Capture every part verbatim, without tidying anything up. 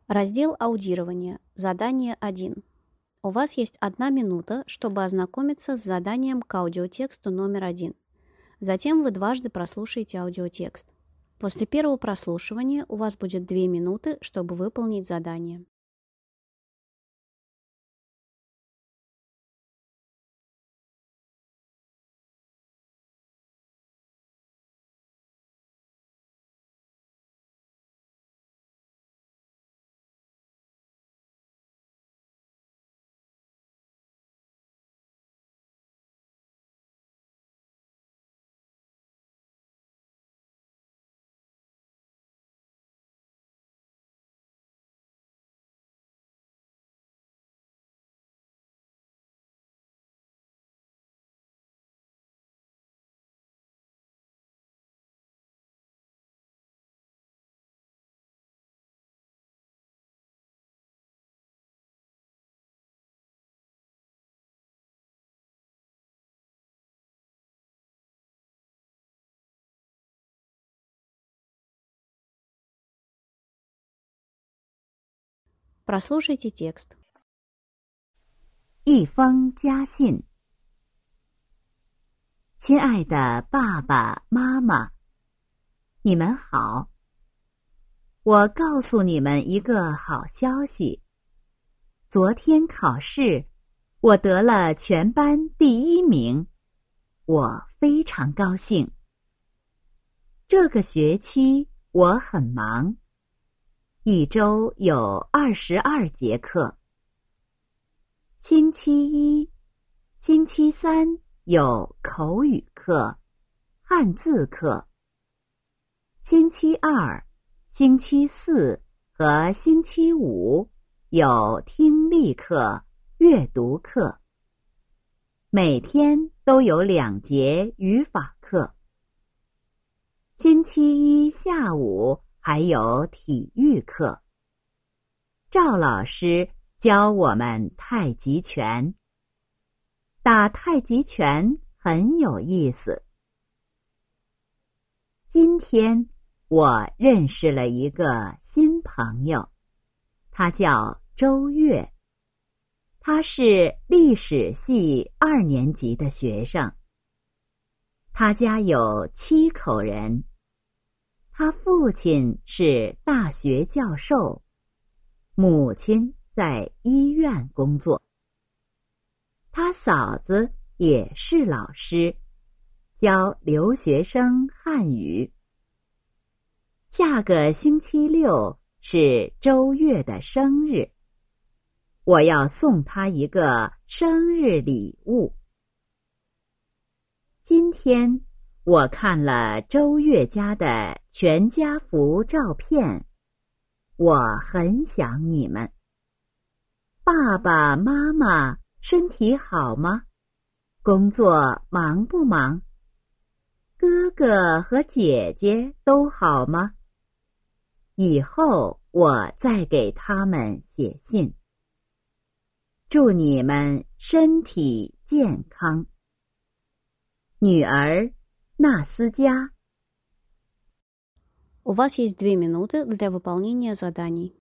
Раздел аудирования. Задание один. У вас есть одна минута, чтобы ознакомиться с заданием к аудиотексту номер один. Затем вы дважды прослушаете аудиотекст. После первого прослушивания у вас будет две минуты, чтобы выполнить задание. Прослушайте текст. 一封家信。亲爱的爸爸妈妈，你们好。我告诉你们一个好消息。昨天考试，我得了全班第一名，我非常高兴。这个学期我很忙，一周有二十二节课。星期一、星期三有口语课、汉字课。星期二、星期四和星期五有听力课、阅读课。每天都有两节语法课。星期一下午还有体育课。赵老师教我们太极拳。打太极拳很有意思。今天我认识了一个新朋友，他叫周月。他是历史系二年级的学生。他家有七口人。他父亲是大学教授，母亲在医院工作。他嫂子也是老师，教留学生汉语。下个星期六是周月的生日，我要送他一个生日礼物。今天我看了周月家的全家福照片，我很想你们。爸爸妈妈身体好吗？工作忙不忙？哥哥和姐姐都好吗？以后我再给他们写信。祝你们身体健康。女儿纳斯加。 У вас есть две минуты для выполнения заданий.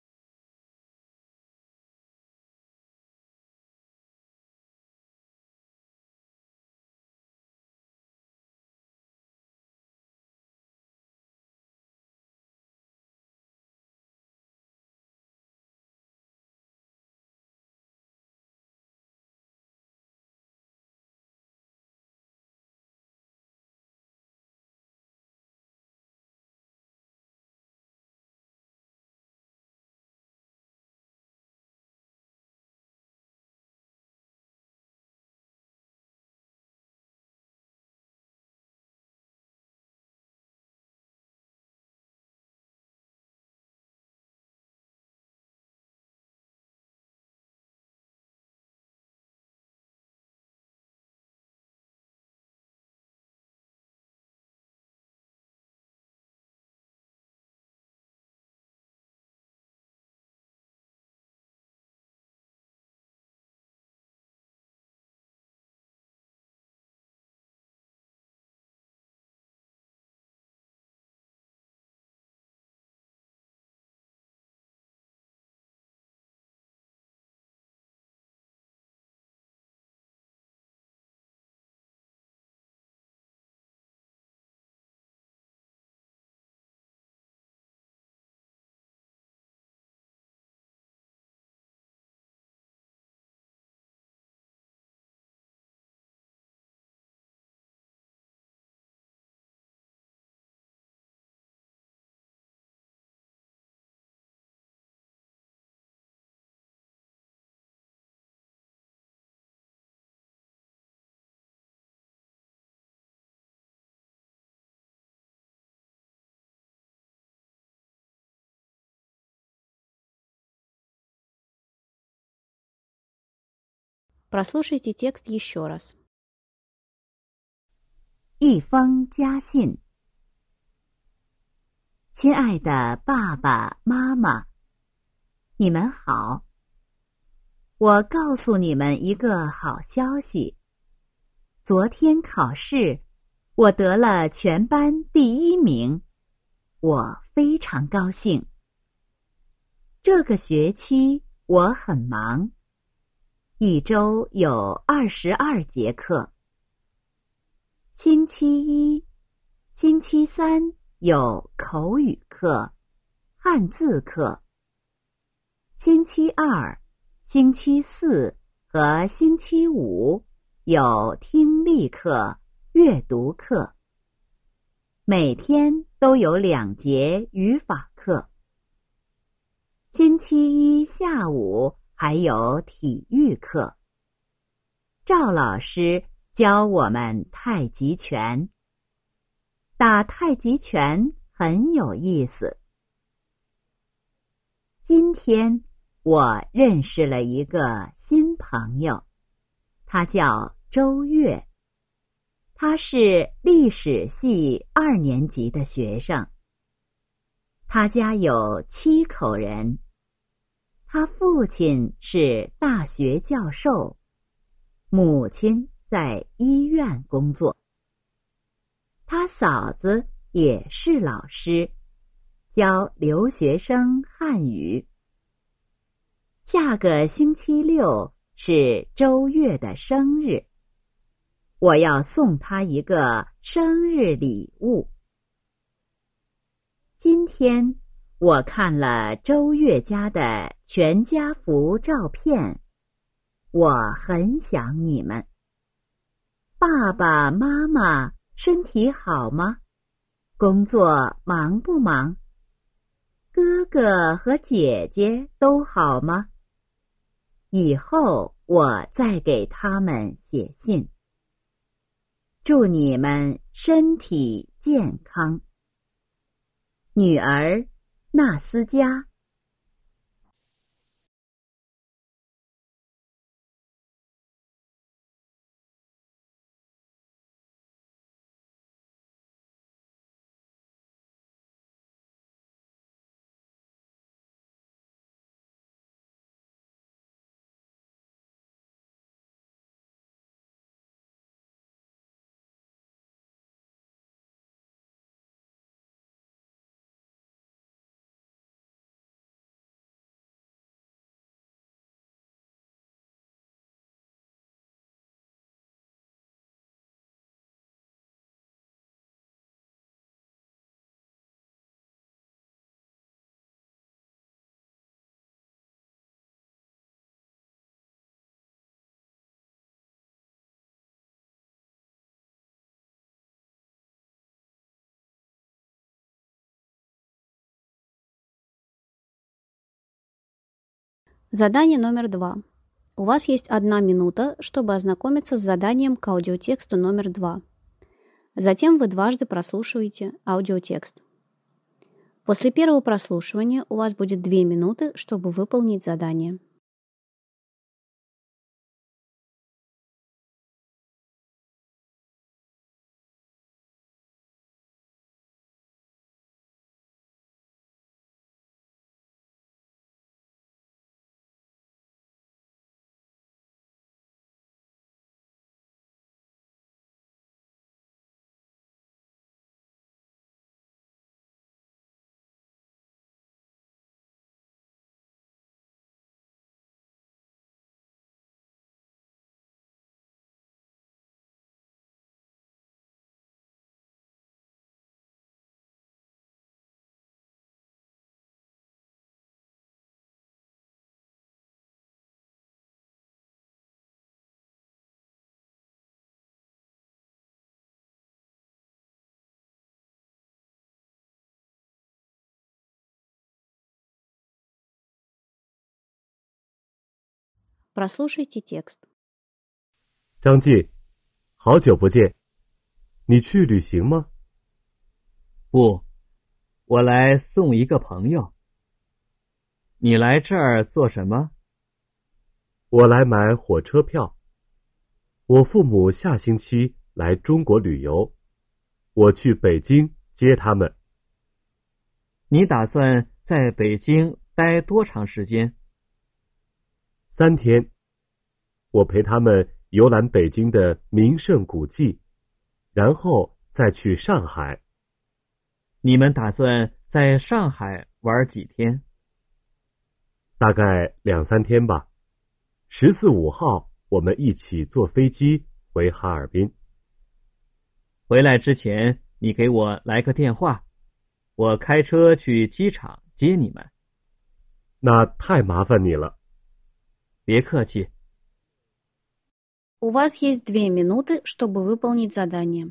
Прослушайте текст еще раз. 一封家信。亲爱的爸爸妈妈，你们好。我告诉你们一个好消息。昨天考试，我得了全班第一名，我非常高兴。这个学期我很忙，一周有二十二节课。星期一、星期三有口语课、汉字课。星期二、星期四和星期五有听力课、阅读课。每天都有两节语法课。星期一下午还有体育课。赵老师教我们太极拳。打太极拳很有意思。今天我认识了一个新朋友，他叫周月。他是历史系二年级的学生。他家有七口人。他父亲是大学教授，母亲在医院工作。他嫂子也是老师，教留学生汉语。下个星期六是周月的生日，我要送他一个生日礼物。今天我看了周月家的全家福照片，我很想你们。爸爸妈妈身体好吗？工作忙不忙？哥哥和姐姐都好吗？以后我再给他们写信。祝你们身体健康。女儿纳斯加。 Задание номер два. У вас есть одна минута, чтобы ознакомиться с заданием к аудиотексту номер два. Затем вы дважды прослушиваете аудиотекст. После первого прослушивания у вас будет две минуты, чтобы выполнить задание. Прослушайте текст. 张继，好久不见，你去旅行吗？ 不，我来送一个朋友。你来这儿做什么？ 我来买火车票。 我父母下星期来中国旅游，我去北京接他们。 你打算在北京待多长时间？ 三天。我陪他们游览北京的名胜古迹，然后再去上海。 你们打算在上海玩几天？ 大概两三天吧。十四五号我们一起坐飞机回哈尔滨。 回来之前你给我来个电话，我开车去机场接你们。 那太麻烦你了。 别客气。 У вас есть две минуты, чтобы выполнить задание.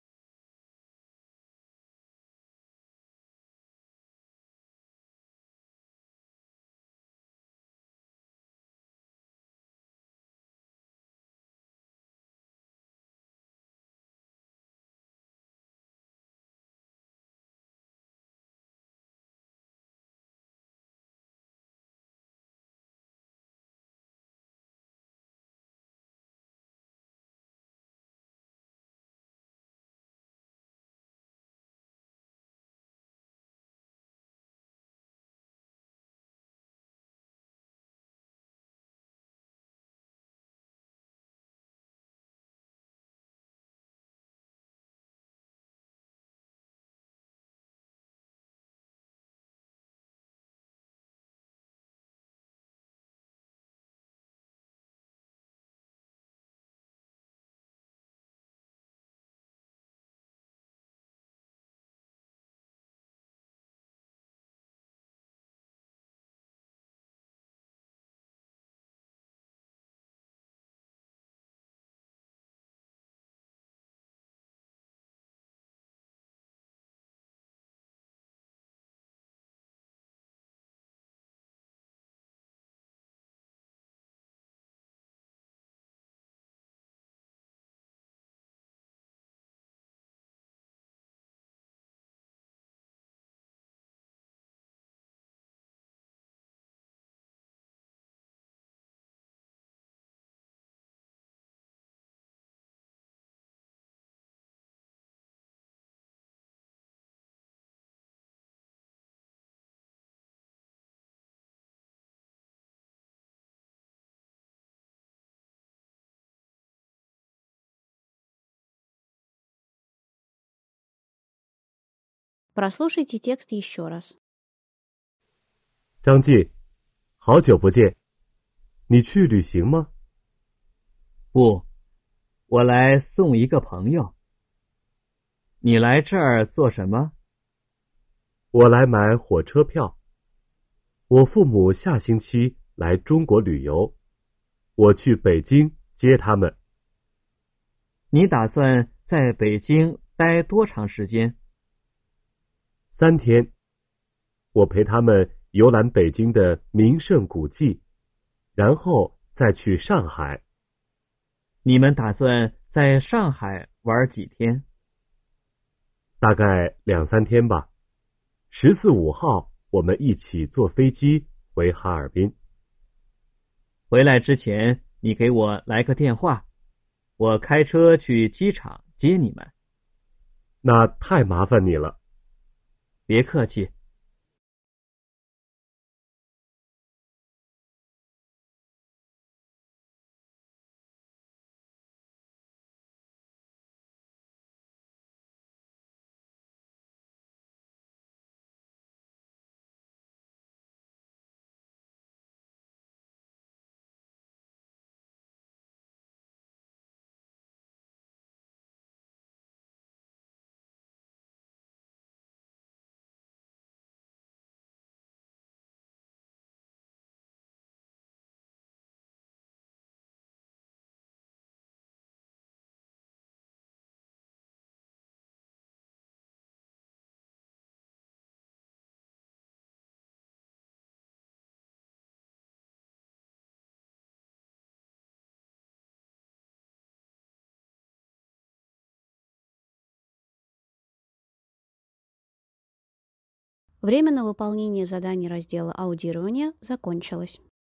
Прослушайте текст еще раз. 张继，好久不见，你去旅行吗？ 不，我来送一个朋友。你来这儿做什么？ 我来买火车票。我父母下星期来中国旅游，我去北京接他们。 你打算在北京待多长时间？ 三天。我陪他们游览北京的名胜古迹，然后再去上海。 你们打算在上海玩几天？ 大概两三天吧。十四五号我们一起坐飞机回哈尔滨。 回来之前你给我来个电话，我开车去机场接你们。 那太麻烦你了。 别客气。 Время на выполнение заданий раздела аудирования закончилось.